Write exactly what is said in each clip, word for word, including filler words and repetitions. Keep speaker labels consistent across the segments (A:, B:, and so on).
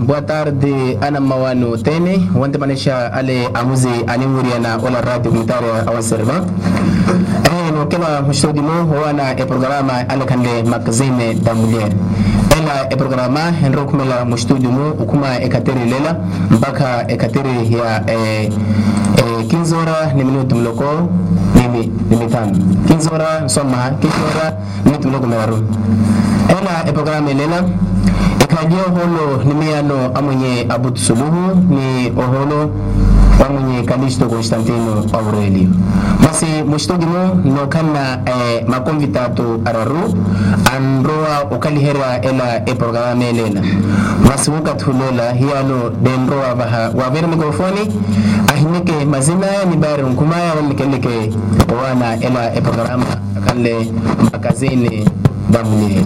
A: boa tarde ana mawano tene wante manesha ale amuzi animuria na ola radio comunitaria awaserva eh no kema mshodimo wana e programa ale kande magazine da mulher ela e programa henro kumela mshodimo ukuma ekateri lela mpaka ekateri ya eh eh kinzora ni minuto mloko nimi nimitano kinzora soma kinzora minuto mloko mero ela e programa lela Kajio holo ni miano amunye Abut Suluhu ni oholo amunye Kalisto Constantino Aurelio. Basi mushtogimo no kana eh, makonvitatu araru anroa ukalihera ela e programa elena. Basi wakatulola hialo denroa baha wavere mikrofoni ahinike mazina ni bari nkumaya wamikeleke wana ela e programa kale magazine damune.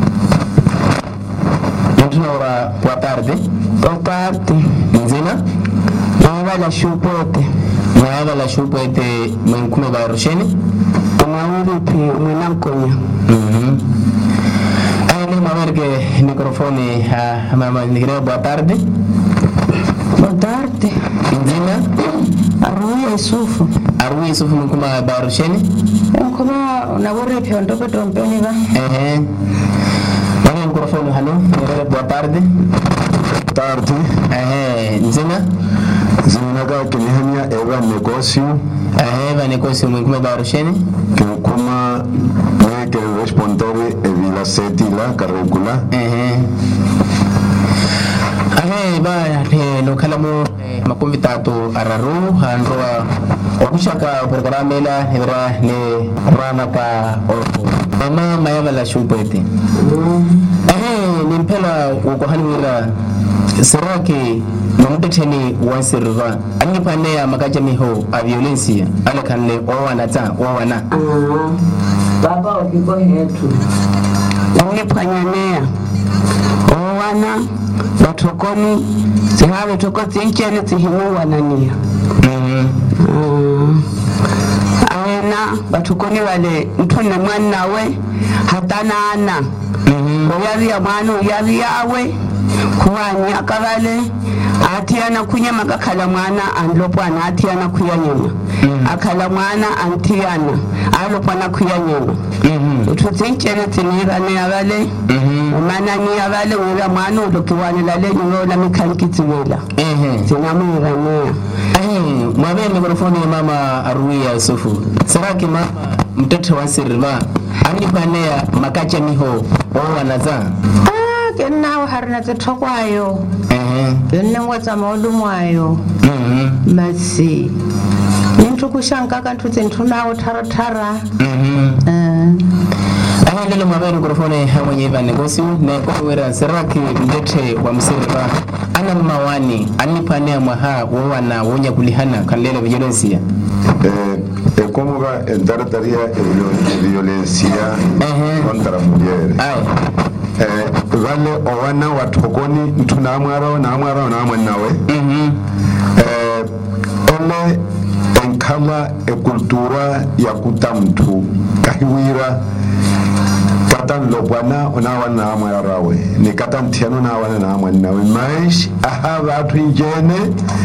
A: Ora boa tarde.
B: Boa tarde.
A: Nzina?
B: Nawa la shupete.
A: Nawa la shupete mwenkume ba rosheni?
B: Nawa pi mwenamkonya.
A: Mhm. Ai mamerge microfone ha mama nigre boa tarde.
B: Boa tarde.
A: Nzina?
B: Arui Yusufu.
A: Arui Yusufu mwenkume ba rosheni?
B: Mwenkume na wore pia ndogo tompeni ba.
A: Eh. Mwenye microfone hano, nigre boa tarde.
C: Tarde.
A: Eh, nzina?
C: Zina ka kinihanya eva negócio.
A: Eh, eva negócio mwenkume ba rosheni?
C: Que kuma me que responder e vila seti la carregula.
A: Eh. Eh, ba no kalamu makonvitatu araru handroa okushaka programa ela hebra ne rana pa orpo mama mayaba la shupete eh nimpela ukohanwira serake nomutetheni wansirva anyipane ya makaja miho a violence ala kanle owana ta owana
B: baba okiko hetu onipanyania owana batokoni zihawe tokoti inchene zihimu wanania
A: mhm
B: awena batukoni wale ntune mwana we hatana ana
A: mhm
B: oyari ya mwana oyari yawe kuwanya kabale atiana kunyama kakala mwana anlopwana atiana kuyanyama akala mwana antiana alopwana kuyanyama
A: mhm
B: ututsinchene tinira ne abale
A: mhm
B: umana ni abale ura mwana ulokiwana lale ngola mikankitiwela
A: eh
B: tinamira ne
A: eh mwabe mikrofoni ya mama Aruia Yusufu serake mama mtoto wa sirva anipane ya makaja miho owana za
B: kenna harna tokwayo
A: eh
B: kenna wata maulumwayo
A: mhm
B: masi nintu kushanka kantu tentuna utharatara
A: mhm
B: eh
A: Ahe lelo mabere mikrofone hamwe eva negosio ne kwera seraki ndete wa msirva ana mawani anipane mwaha wowana wonya kulihana kanlele violencia
C: Eh, e como va entrataría e violencia contra mujeres.
A: ai
C: Eh, vale owana watokoni ntuna mwara na mwara na mwanawe.
A: mhm
C: Eh, ole enkama e kultura ya kutamtu kahiwira katan lobwana ona wana mwarawe ni katan tiano na wana na mwanawe mais aha watu injene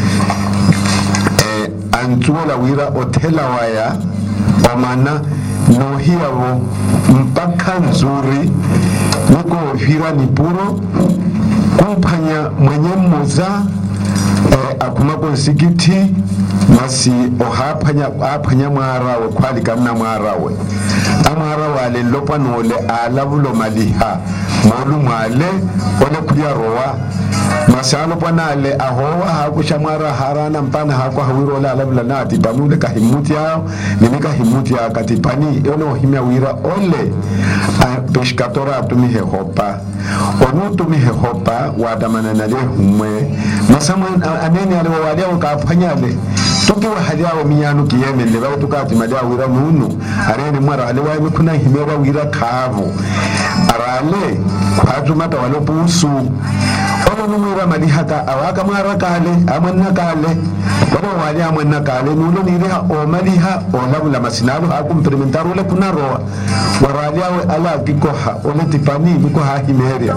C: eh antuola wira otela waya omana no hiavo mpaka nzuri niko hira ni puro kumpanya mwenye mmoza eh, akuma konsikiti masi ohapanya apanya mwarawe kwali kamna mwarawe amarawe ale lopa nole alavulo maliha molu mwale ole kuya roa masalo panale ahowa hakusha mwara harana mpana hakwa hawiro la alavula nati banule kahimuti yao nimika himuti ya katipani ono himya wira ole peshkatora atumihe hopa onu tumihe hopa wadamana nale humwe masama aneni ale wawalia wakafanyale tuki wa hali yao miyanu kiyeme leba tukati madia wira nunu arene mwara ale wa mikuna himewa wira kavu arale kwatu mata walopusu ono numira malihaka awaka mwara kale amanna kale wala wali amwena kale nulo niriha o maliha o labula masinalo ha complementar ole kunaroa waralia we ala kikoha ole tipani biko ha himeria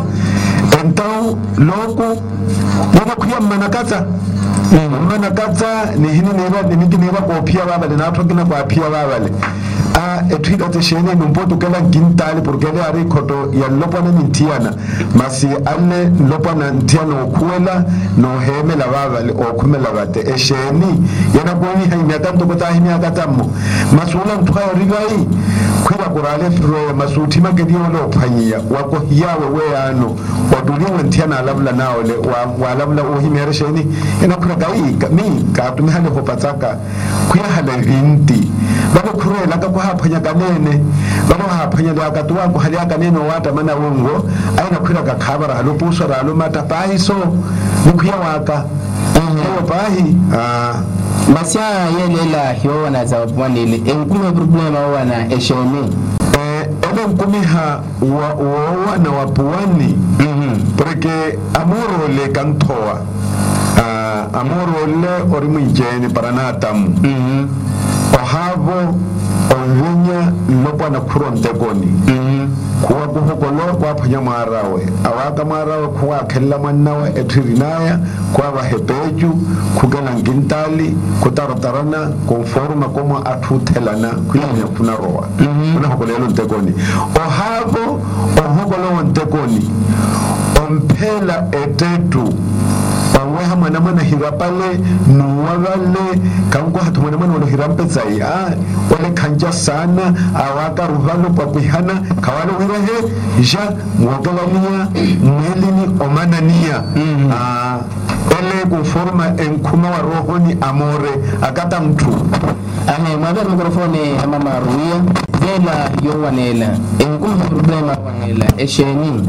C: então loko bana kuya manakata manakata ni hini neba ni miki neba ko pia baba le na tokina kwa pia baba le a etwika te shene numpoto kala gintali porque le ari koto ya lopana mintiana masi alle lopana ntiana okuela no heme la baba le okumela bate e sheni yana boni haimya tanto kota himya katamo masula ntwa rigai kwira kurale pro masuti magedio lo phanyia wako hiyawe we ano oduliwe ntiana labla nao le wa labla ohimya sheni yana kura gai mi ka tumihale hopataka kuya hala rinti baba kurela ka kuhaphanya kanene baba haphanya la ka tuwa ko hali kanene wata mana wongo aina kwira ka khabara lo puso ra lo mata paiso nukuya waka eho pahi ah
A: masia yelela hiyo na za bwanile enkume problema wana esheni
C: eh ele nkumiha wa wa na wapuani mhm porque amoro le kantoa ah amoro le orimu njeni paranatam mhm ohavo ovinya lopa na kuronte goni mhm kuwa kuhokolo kwa phanya marawe awaka marawe kuwa khella mannawe ethirinaya kwa bahepeju kugala ngintali kutaratarana konforma como athuthelana kuyanya kunaroa kuna hokolelo ntekoni ohavo ohokolo ntekoni omphela etetu paweha mwana mwana hirapale nuwagale kanko hatu mwana mwana wano hirampezai ah wale kanja sana awaka ruhalo papihana kawalo wirahe ja mwagalania mwelini omanania mm -hmm. ah ele kuforma enkuma wa rohoni amore akata mtu
A: ame mwaga mikrofoni mama Ruia vela yo wanela enkuma problema wanela esheni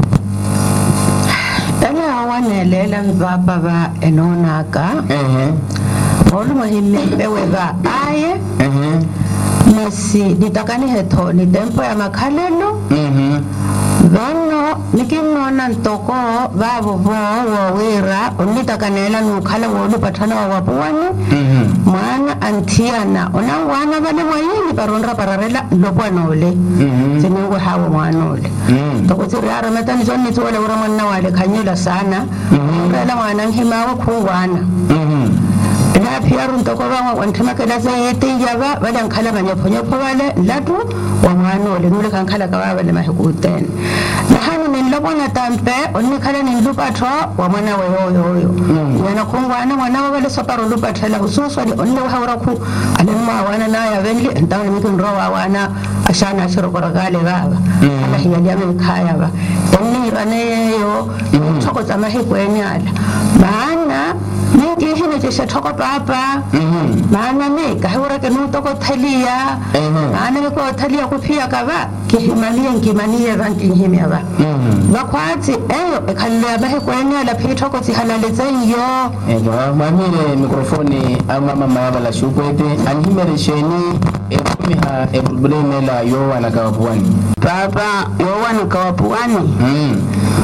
B: tala wanelela mvapa ba enonaka
A: ehe
B: olu mahime bewe ba aye
A: ehe
B: masi nitakani heto ni tempo ya makhalelo
A: mhm
B: Vano nikingona ntoko babo bo wawira onitakanela nukhala wolu pathana wapuani
A: mhm
B: mwana antiana onangwana bane mwayini paronra pararela lopwana ole
A: mhm
B: seningo hawo mwana ole
A: mhm
B: tokotsiri ara metani zonni tsole ura mwana wale khanyula sana rela mwana ngimawa khungwana
A: mhm
B: na phiaru ntoko bangwa wanthema kela zayete yaba badan khala banyaphonyo phobale latu wa mwana ole nule kankhala ka baba le mahikuten na hanu ni lobona tampe onni khala ni lupatho wa mwana we hoyo hoyo yana khungwana mwana wa le soparo lupathela ususwa ni onni wa hawra khu alemma wana na ya venli entawe mikin rowa wana ashana shirokora gale baba ala hiya yame khaya ba onni rane yo thoko tsamahikweni ala bana Niti hina jesha thoko papa, maana me kahura ke nuto ko thalia, maana ko thalia ko phia ka ba ke himaliya ngimaniya ranking himya ba. Bakwati eyo ekhalela ba he kwenya la phitho ko tsihalale tsenyo.
A: Ego mamile mikrofoni ama mama bala shukwete anhimere sheni ekumiha e probleme la yo wana kawapuani.
B: Papa yo wana kawapuani. Mm.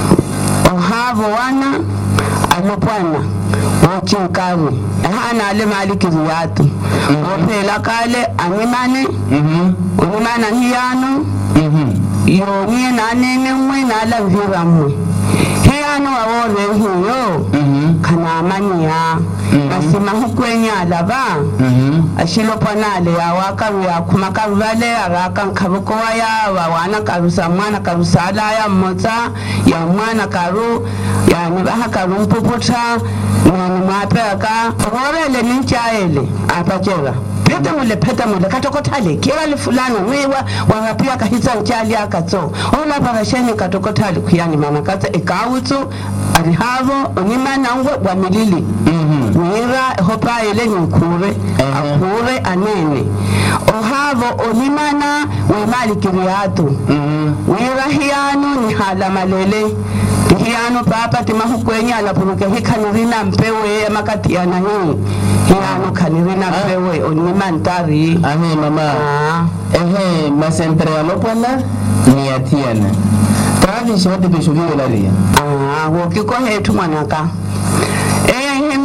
B: Ohavo wana alopwana ochinkari ehana ale maliki ziyatu ophela kale animane mhm unimana hiyano mhm yonye nanene mwe nala viramwe hiyano awole hiyo mhm kana amania basima hukwenya laba mhm ashilopana le awaka ya kumaka vale araka nkaboko ya wana karusa mwana karusa ala ya mota ya mwana karu ya nibaha karu mpopota nani mapeka ngorele ninchaele apachela peta mule peta mule katokothale kira le fulana wewa wangapia kahitsa nchali akatso ona parasheni katokothale kuyani mama katsa ekawutsu alihavo onimana ngwe bwamilili mhm wira hopa ele nkure akure anene ohavo onimana we mali kiriatu mhm wira hiyanu ni hala malele hiyano papa timahukwenya la puruke hikanirina mpewe makati ya nani hiyano kanirina mpewe onimantari
A: ame mama ehe masentre alopwana ni atiana travi shote bishugiwe la ria
B: ah wokiko hetu manaka eh hemi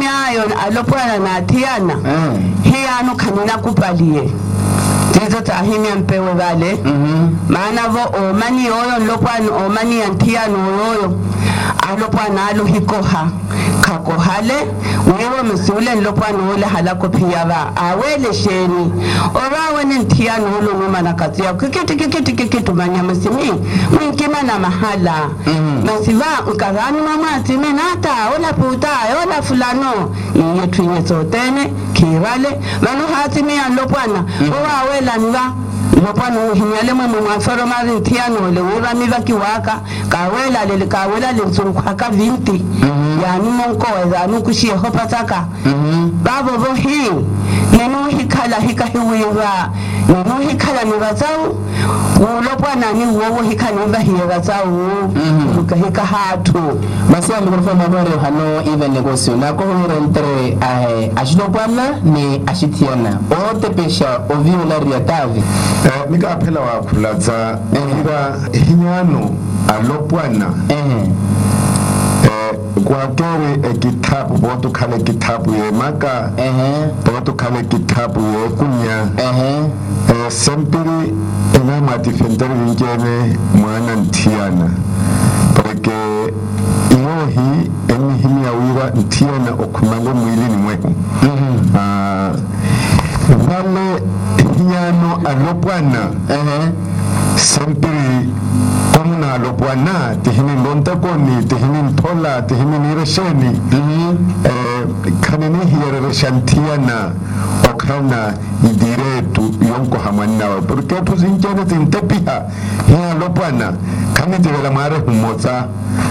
B: yayo alopwana na tiana hiyano kanina kupalie tizo tahimia mpewe vale maana vo omani yoyo lopwana omani yantiano yoyo alopwana alo hikoha kakohale wewe msule lopwana ole halako pia va awele sheni orawe ntiano holo ngoma na kazi ya kikiti kikiti kikiti manya msimi mwinkima na mahala masiva ukazani mama timenata ola puta ola fulano iye twinye sotene kirale manu hatimi alopwana owa wela niva lopwana hinyale mwe mwafaro mari ntiano le ura miva kiwaka kawela le kawela le nsurukwaka vinti yani monko wezanu kushie hopataka babo bo hii nenu hikala hika hiwiva nenu hikala nivazau ulopwana ni uovo hika niva hievazau uka hika hatu
A: basi ya mkulufa mabare hano even negosio na kohore entre ashilopwana ni ashitiana ote pesha oviolari ya tavi
C: nika apela wa kulaza hira hinyano alopwana kwa kere kitabu boto kale kitabu ye maka boto kale kitabu ye kunya sempiri ina matifendere ngene mwana ntiana porque iyohi emi himi ya wira ntiana okumango mwili ni mwehu vale hinyano alopwana sempiri komuna alopwana tihini lontakoni tihini ntola tihini niresheni kanini hiyereshantiana okana idiretu yonko hamanawa porque tu zinjene tintepiha hiya alopwana kanite vela mare humoza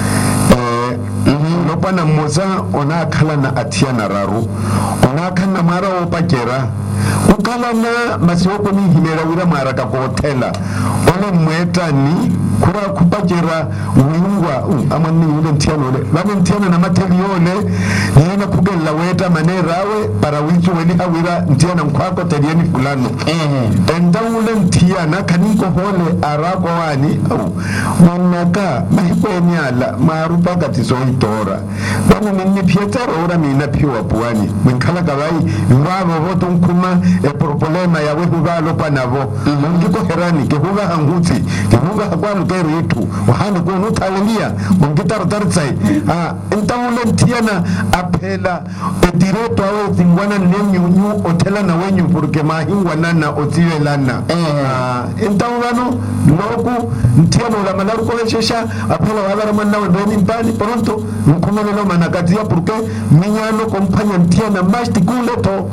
C: lopwana moza ona kala na atiana raru ona kana mara opakera ukala na masioko ni himera wira mara ka hotela ona mweta ni kura kupakera wingwa amani yule ntiano le bani ntiana na matelione yena kugella weta manerawe para wicho weli hawira ntiana mkwako telieni fulano eh enda ule ntiana kaniko hole arako wani au manaka mahiko enyala marupa katizo itora bani nini pietero ora mina piwa puani mkala kawai ngabo voto nkuma e problema ya wehu valo panavo ngiko herani ke huga hanguti ke huga hakwalu kero yetu wahani kwa nutalia ngita tartsai ah entawule ntiana apela e direto awe zingwana nenyu nyu otela na wenyu porque mahingwa nana otiwe lana ah entawano loku ntiana la malaru kwa shesha apela wala manna ndani mbali pronto mkono lelo manakatia porque minyano kompanya ntiana masti kuleto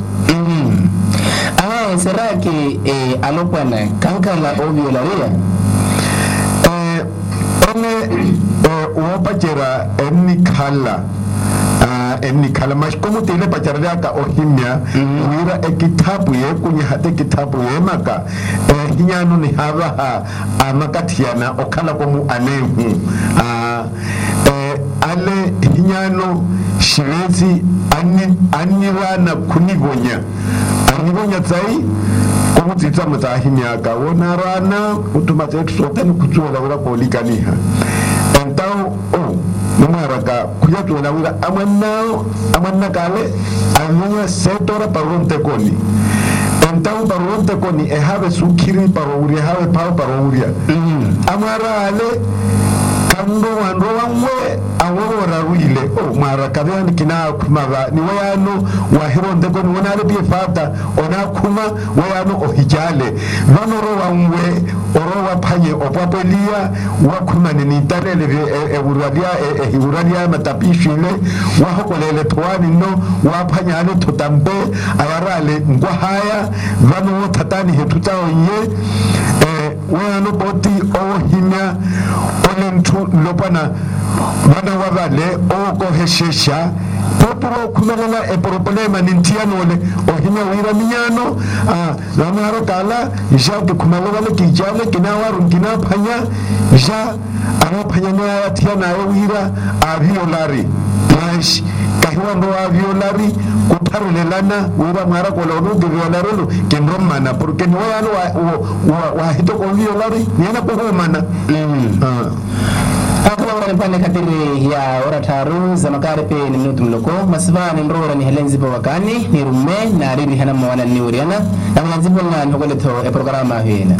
A: ah será que eh alopwana kankala obvio la ria
C: eh ene uopachera eni kala ah eni kala mas como tele pachara ka ohimya wira ekitabu ye kunya hate kitabu ye maka eh hinyano ni haba amakatiana okala komu anehu ah eh ale hinyano shirezi ani anirana kunigonya anigonya tsai kumutitsa mutahimyaka wona rana utumate kusotani kutsola ura polikaniha entao oh numaraka kuyatsola ura amannao amanna kale anya setora paronte koni entao paronte koni e have sukiri parouria have pau parouria amara ale kando wando wangwe awora ruile o mara kadani kina kumava ni wayano wahironde ko wona ari fata ona kuma wayano ohijale vanoro wangwe oro wapanye opapelia wakuma ni tarele e uradia e uradia matapishile wahokolele twani no wapanya ale totambe ayarale ngwa haya vano tatani hetutao ye eh wayano boti o himya olentu lopana bana wavale oko heshesha poporo kumelela e problema nintiano le ohinya wira minyano ah namaro kala jake kumelela le kijale kinawaru kina phanya ja ana phanya na tiana wira aviolari nice kahiwando aviolari kutarulelana wira mara kola no violaro kenromana porque no ya wa wa hito con violari niana ko mana ah
A: Hakuna wana pale kadiri ya ora taru za makaripe ni minutu mloko masiva ni nrora ni helenzi pa wakani ni rume na riri hana mwana ni uriana na mwanzipo nga nhokoleto e programa hina.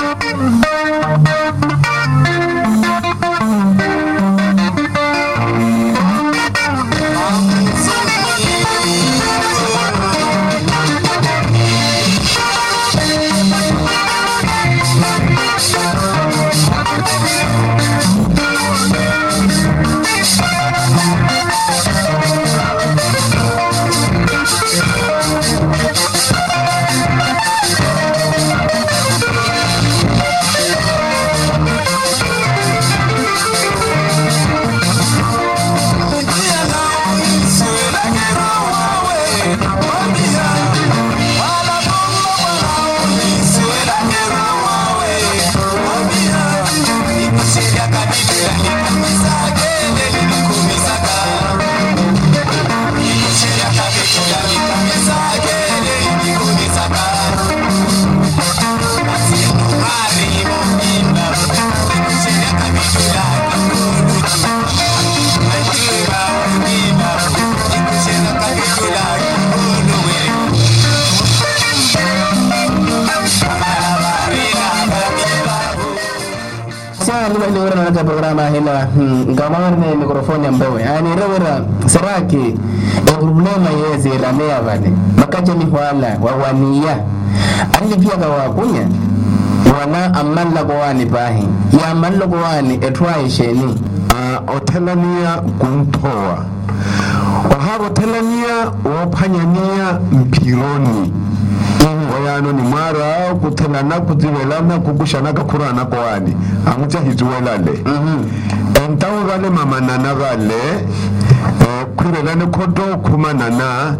A: Naka programa hila ngamarne mikrofoni ambawe ani rawera saraki e problema yezi ramea vale makaje ni wala wawania ani pia ga wakunya wana amalla ko wani bahi ya amalla ko wani etwa isheni
C: uh, otelania kumtoa waharo telania wapanyania mpironi wayano ni mara kutelana kuzivelana kukushana kakurana kwa wani amucha hizuwelale mm -hmm. Entawu gale mamanana gale eh, kurelane kodo kumanana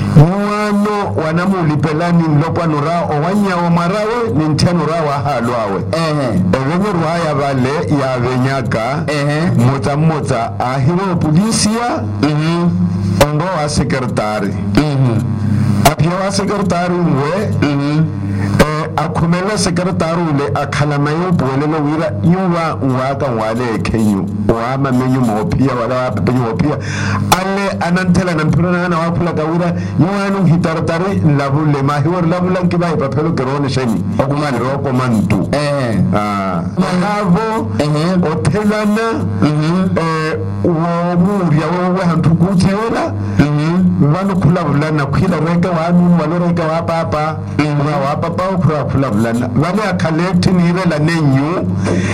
C: Mwano wanamulipelani mlopwa nura owanya omarawe nintenura wa halwawe ehe ewenye ruhaya vale ya venyaka ehe mota mota ahiro polisia mhm ondo wa sekretari mhm apia wa sekretari mwe mhm eh akumela sekretari ule akalama yo bolelo wira yuwa uwaka wale kenyu wama menyu mopia wala wape mopia ale anantela nampulana na wapula kawira yuwanu hitartari labule mahiwar labulan kibai papelo kerone sheni okumani roko mantu eh ah mahavo eh otelana mhm eh womuri yawo hantukutela mhm vano kulabulana kwila reka wanu walo reka wa papa wa wa papa ukura kulabulana vale akalekti nirela nenyu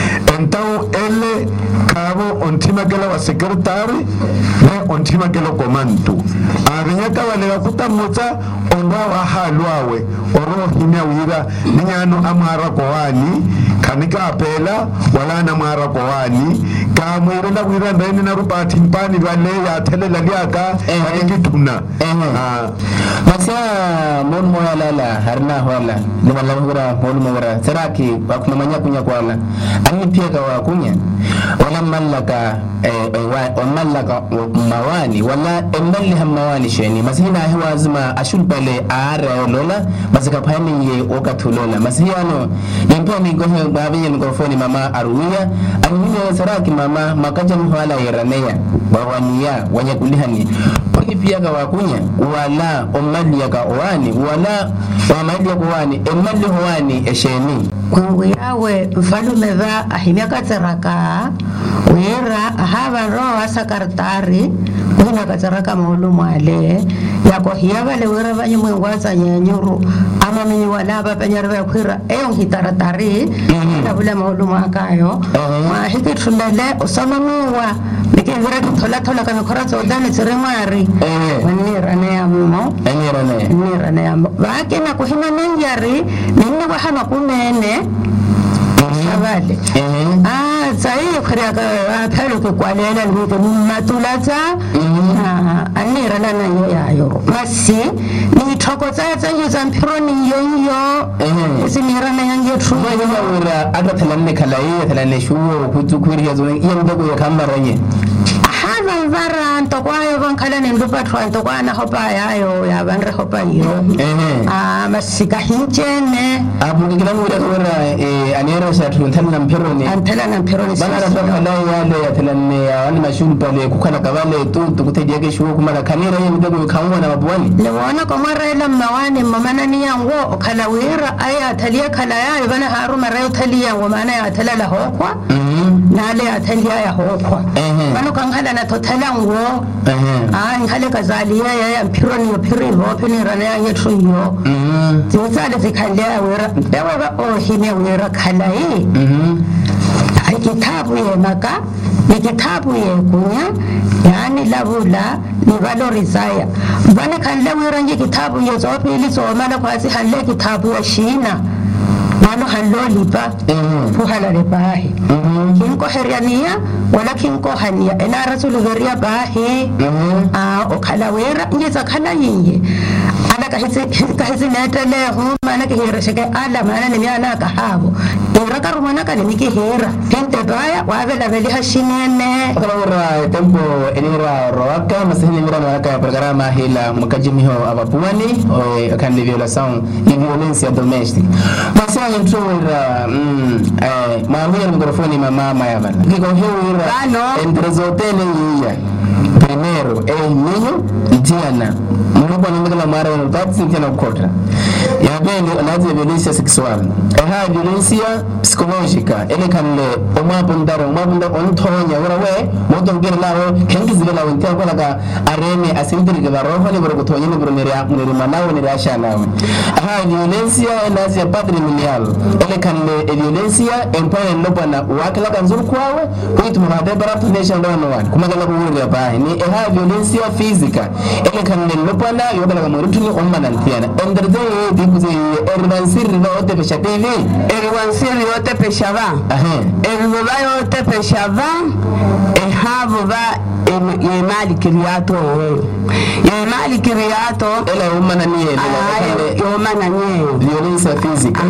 C: entao ele kabo ontima gela wa sekretari ne ontima gela komandu arinyaka wale wakuta mota onwa wa halwawe oro himya wira ninyano amara kwani kanika apela wala na mara kwani kamwira na wira ndani na rupati mpani wale ya tele laliaka ngituna
A: ah masa mon moyala harna wala ni wala ngura mon mora saraki wakumanya kunya kwala ani pia kwa kunya wala mallaka wa mallaka mawani wala emali hamawani sheni masina hewa zima ashul pale ara lola masika pani ye okatulola masiyano yempa ni gohe babiye mikrofoni mama aruya ani saraki mama makaja wala yeraneya bawania wanya kulihani poni pia kwa kunya wala omali yaka wani wala omali yaka wani emali wani esheni
D: kwangu yawe mfalume va ahimyaka tsaraka wera hava roa sakartari kuna katsaraka maulumu ale yako hiyava le wera vanyi mwengwaza nyanyuru ama minyi walaba penyarwe kwira eyo hitaratari na vule maulumu akayo mahiki tulele usama muwa niki vira kitola tola kami kora zodani tsirimari wanirane ya mumo wanirane ya mumo waki na kuhina nenjari nini wahama kumene vale ah sai khariya ka phalo ke kwalela lwete matulata anira lana yo yayo masi ni thokotsa tsa yo tsa mpironi yo yo sinira na yange thuba
A: yo wira aka thalanne khalaye thalanne shuwo kutukuri yazo yanga ko yakambaranye
D: hava vara ntokwayo bankhala nendupa thwa ntokwana hopa yayo ya banre hopa yo ah masika hinchene
A: abungikila ngura ngura anera sha tuntan nan pero ne
B: antala nan pero ne
A: bana da kala ya le ya talanne ya wani mashun pale kukana kabale tu tukute jege shugo kuma da kanira yin da go kanwa na babuani
D: le wana ko mara ila mawani mamana ni yango kala wira aya taliya kala ya bana haru mara taliya wa mana ya talala hokwa na le ya taliya ya hokwa bana kan hala na totalango ah hale kazaliya ya ya pero ni pero ho pini rana ya yetu yo tsa da zikale ya wira da ba o hine wira kala yi kitabu ye maka ni kitabu ye kunya yani labula ni valorizaya bana kan lawira nje kitabu ye zo pili so mala kwasi halle kitabu ya shina bana hallo lipa fu halale bahi kin ko heriania wala kin ko hania ina rasul heriya bahi ah o kala wira nje za kala yinye ana ka hisi ka hisi netele hu mana ke hera shike ala mana ni ana ka habo raka rumana ka ni ke hera tente baya wa vela veli hashinene
A: kala tempo enira roaka masini mira maraka programa hila mukajimiho abapuani kan de violação e violência doméstica mas a gente ora eh maamia microfone mama mama kiko hira entre zotene yiya primero é niño y Diana no bwana ngala mara no tatsi tena ukota ya bende anaanza violência sexual eh violência psicológica ele kanle omabundaro omabunda ontonya warawe moto ngere lawo kengi zibela wonte akola ka areme asindiri ga roho ne boro kutonya ne boro neria ne manawo ne rasha nawe ah violência anaanza patrimonial ele kanle violência empire lobana wakala kanzuru kwawe kuitu mhade baratu nation dono wan kuma gala kuwuri ba ni eh violência física ele kanle lobana yobala kamuritu ni ommanantiana enderze dikuze erwansiri no ote pesha T V
B: erwansiri ote pesha va erwa yote pesha va e havo va e mali kiriato e mali kiriato
A: ele umana ni ele
B: umana ni
A: violência física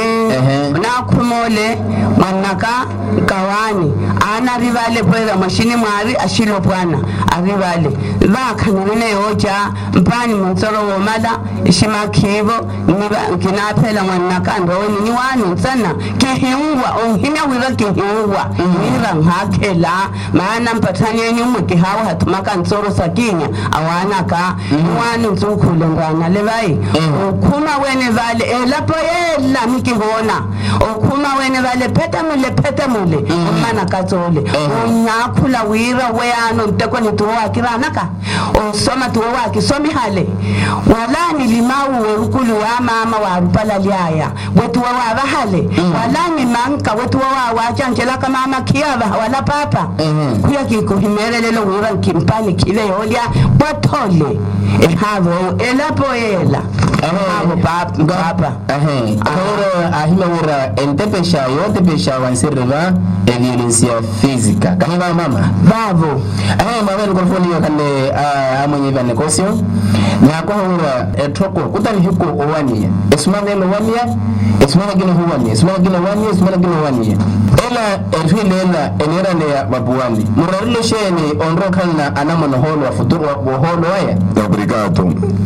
B: eh na kumole manaka kawani ana rivale pwela mashini mwari ashilo bwana arivale ba kanene yoja mpani mtsoro wo mala ishima kibo niba kinapela manaka ndoni ni wani sana kehiwa onhina wiba kehiwa nira ngakela maana mpatanye nyumu kihawa hatumaka ntsoro sakinya awana ka wani ntsukule ngana lebai ukuma wene vale elapo yela mikihona ukuma wene vale petamule petamule umana katsole unyakula wira weyano ntekoni tuwa kiranaka usoma tuwa kisomi hale walani limawu werukulu wa mama wa rupala liaya wetu wa bahale walani manka wetu wa wachanjela kama mama kiaba wala papa kuya kiko himelele lo wira kimpani kile yolia batole ehavo elapo yela ehavo papa papa
A: eh ahora ahima wira entepesha yote pesha wansirva e violência física kama mama
B: bavo
A: eh mama microphone yakale amonye ba negosio na kwa wira etoko kutani hiko owani esumane lo wania esumane gino huwani esumane gino wani esumane gino wani ela erhilela enera ne babuani murarilo shene onro kana anamono holo wa futuro wa holo haya
C: obrigado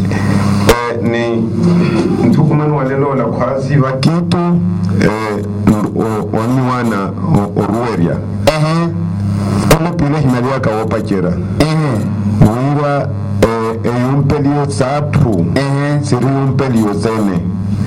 C: eh ni ntukumano walelo la kwasi wakitu eh wani wana orueria
A: eh
C: ono pile hinalia ka opachera
A: eh
C: wira eh un pelio satu
A: eh
C: siri un pelio zene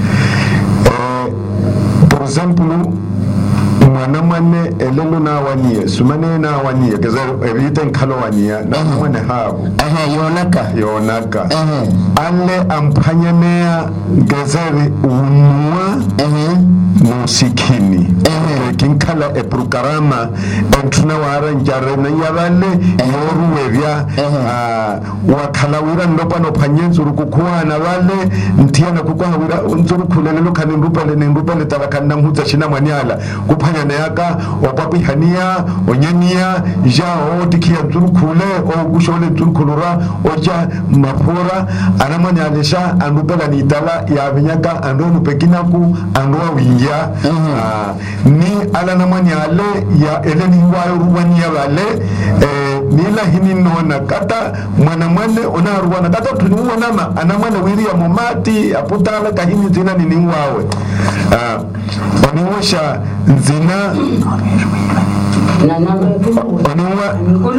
C: eh por ejemplo mwana mane elelo na wanie sumane na wanie kaza eviten kalo wania na mwane habu
A: eh yonaka
C: yonaka
A: eh
C: alle ampanyamea gazari unwa
A: eh
C: musikini eh kinkala e programa entuna wara njare na yabale yoruwebya wakala wira ndopa no panyenzu rukukwana bale ntiana kukwa wira unzuru kulelelo kanindupale nindupale tabakanda mhuza shina mwanyala kupanya nayaka opapi hania onyania jao dikia nzuru kule o gushole nzuru kulura oja mapora anamanyalisha andupela ni itala ya binyaka andonu pekinaku andwa wingia ni ala namanyale ya eleni wayo ruwania bale eh nila hini nona kata mwana mwane ona ruwana kata tuniwa nama anamwana wiri ya momati aputala kahini zina nini wawe ah oniwe orosha nzina oniwa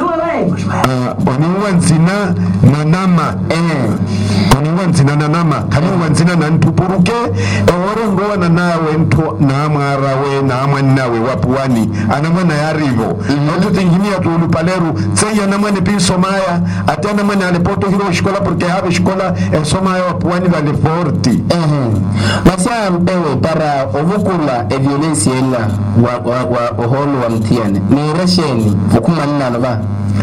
C: oniwa nzina nanama eh oniwa nzina nanama kaniwa nzina nantupuruke ore ngona nawe nto namwara we namwa nawe wapuani anamwana yarivo oto tingimia tulu paleru tseya namwane pi somaya atana mwana alepoto hiro shikola porque habe shikola en somaya wapuani vale forti
A: eh masia mpewe para ovukula e violence ela wa wa, wa oholo wa mtiane ni resheni vukuma nana ba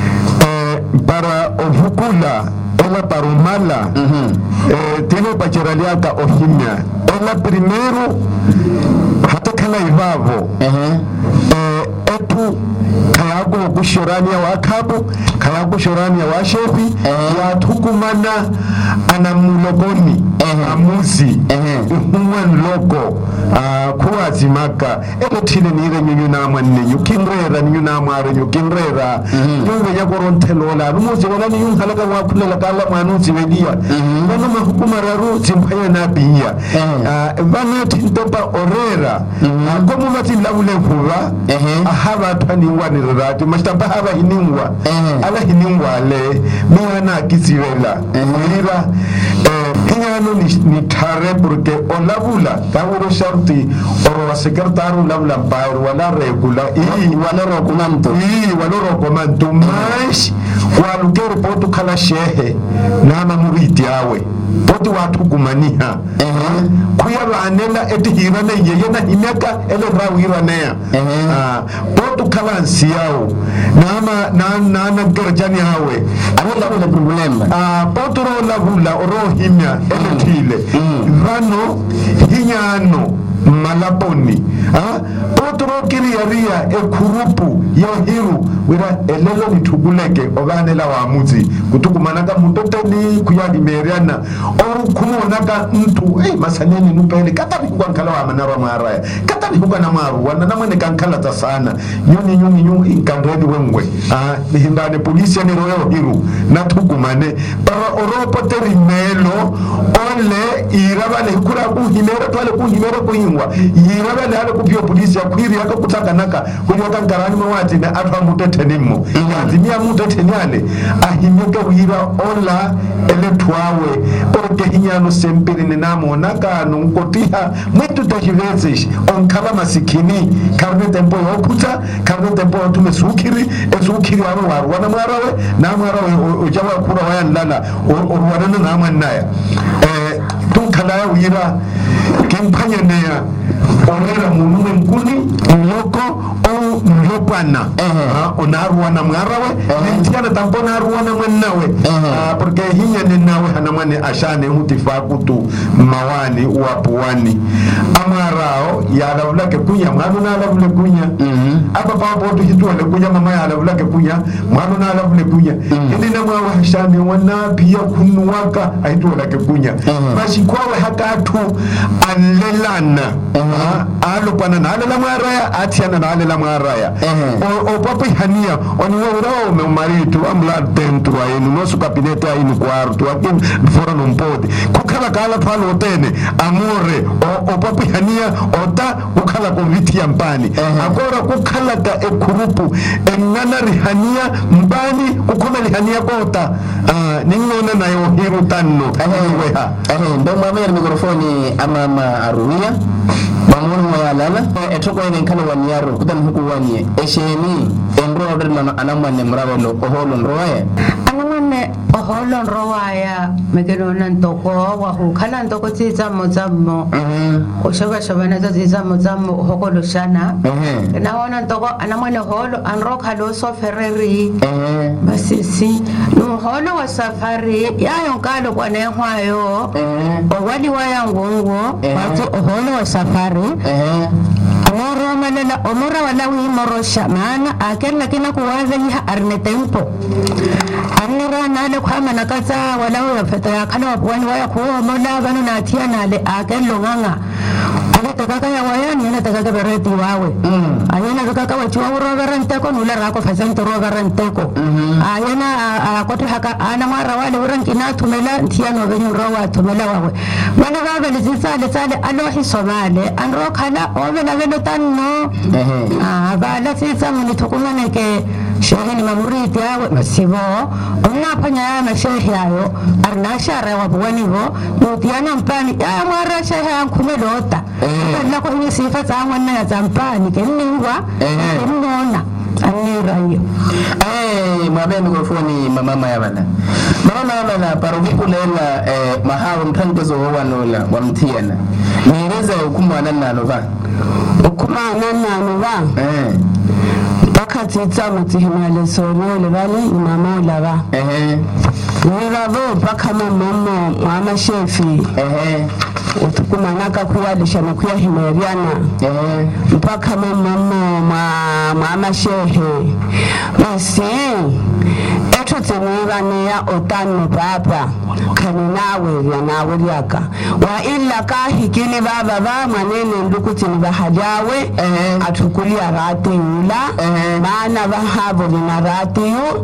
C: eh para ovukula ela parumala mhm eh tino pachiraliaka ohimya ela primero hata kala ivavo eh eh etu kayago kushorania wakabu kayago shorania washefi ya tukumana ana mulogoni amuzi umwan logo kuwa zimaka eto tine nire nyunyu namwa ninyu kinrera nyunyu namwa nyunyu kinrera nyungu ya korontelola numuzi wala ni yung halaga wakulela kala manuzi wedia wana mahukuma raru zimpaya nabiya vana tintopa orera komu mati labule huwa ahaba tani wani rati mashtaba haba hiningwa ala hiningwa le miwana kisiwela mwira hinyano ni tare porque olabula kawuro sharti oro secretario labula bayro wala regula i wala rokumanto i wala rokumanto mas walugero potu kala shehe nama muriti awe potu watu kumaniha kuya banela etihira na yeye na imeka ele rawira na ah potu kala nsiao nama na na na gerjani awe
A: anola una problema
C: ah potu ro labula oro himya ele tile vano hinyano malaponi ah potro kiriaria ekurupu ya hiru wira elelo mituguleke obanela wa muzi kutukumanaka mutoteni kuyadi meriana oru kumonaka mtu eh masaneni nupele kata bikwa nkala wa manara maraya kata bikwa na maru wana namwe kankala ta sana nyoni nyoni nyoni inkandredi wengwe ah hindane polisi ni royo hiru natukumane para oropo terimelo ole irabale kura kuhimera twale kuhimera kuhingwa yirabale hale kupio polisi akwiri akakutaka naka kuyoka ngarani mawati na atwa mutetenimo yazimia mutetenyale ahimeka wira ola eletwawe porque hinyano sempiri namo naka nunkotiha mwetu tahivezes onkala masikini karne tempo yokuta karne tempo tumesukiri esukiri aro waru wana mwarawe na mwarawe ujawa kura wayan lala orwana na amanaya eh tunkala wira kempanya nea onera munume mkuni mloko o mlopana eh onaruana mwarawe ntiana tampona aruana mwenawe porque hinya nenawe hanamane ashane mutifakutu mawani wapuani amarao ya lavulake kunya mwanu na lavule kunya apa papo tu hitu wale kunya mama ya lavulake kunya mwanu na lavule kunya hindi na mwawa hashane wana pia kunuwaka hitu wale kunya basi kwawe hakatu anlelana alo pana na alela maraya atiana na alela maraya o o papi hania oni wao me maritu amla dentro aí no nosso gabinete aí no quarto aqui fora não pode kukala kala palo tene amore o o papi hania ota ukala convite yampani agora kukala ta ekurupu enana rihania mbani kukona rihania kota ningona na yo hiru tanno weha
A: eh ndo mama ya mikrofoni ama ma aruia bamunu mayalana etoko ene kana wanyaro kudan huku wanye esheni engro derna anamane mrawelo oholo nroye
D: anamane oholo nroya megeno nantoko wa hukala ntoko tsitsa mozammo o shaba shaba na tsitsa mozammo hokolo shana na wana ntoko anamane holo anroka lo so ferreri basisi no holo wa safari ya yonkalo kwa nehwayo o wali wa yangongo wato holo wa safari eh amoro malala omora wala wi morosha maana akella kina kuwaza ya arne tempo anira nale kwa manakata wala wa feta ya kana wani waya ko mola banu na tia nale akello nganga ale takaka ya waya ni na takaka bereti wawe ayena takaka chwa robera nteko nula rako fasente robera nteko ayana akoto haka ana mara wale urankina tumela ntiano benyu rowa tumela wawe bana baba lizisale sale alohi somale anro khala obela belo tanno ah bala sisa muni tukumane ke shehini mamuriti yawe masibo unapanya ya mashehi yayo arnashara wa bwanivo mutiana mpani ya mara shehe yankumelota nako hini sifa zangu na ya zampani keningwa kenona anira hiyo
A: eh mwabe mikrofoni mama ya bana mama ya bana parogi kulela eh mahawo mtangezo wanola wamtiana nieleza ukuma nana ba
B: ukuma nana ba
A: eh
B: bakatitsa mutihimale sonole bale mama ulaba
A: eh
B: nirabo bakama mama mama shefi
A: eh
B: utukuma naka kuyalisha na kuyahimeriana
A: eh
B: mpaka mama mama shehe basi eto teniba ya otano baba kaninawe ya nawe yaka wa illa kahikini baba ba manene ndukutini bahajawe eh atukulia rati yula eh maana bahabo lina rati yu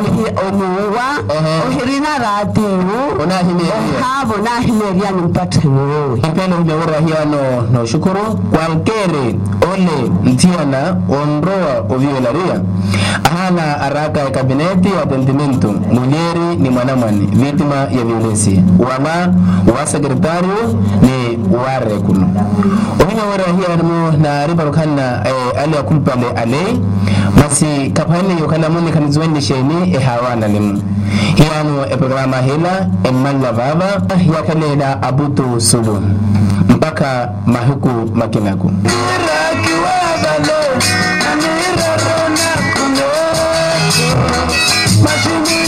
B: onuwa ohirina rati yu
A: onahimeria
B: habo nahimeria nimpate wewe
A: ipendo umeora hiano no shukuru kwalkere ole mtiana onroa oviolaria ahana araka ya kabineti ya atendimento munyeri ni mwanamwani víctima ya violencia wama wa sekretario ni ware kuno umeora hiano na ribarukana eh, ali akulpale ale basi kapane yokala muni kanizwende sheni e hawana limu hiano e programa hela emalla baba yakalela abutu sulu mpaka mahuku makinaku Mashini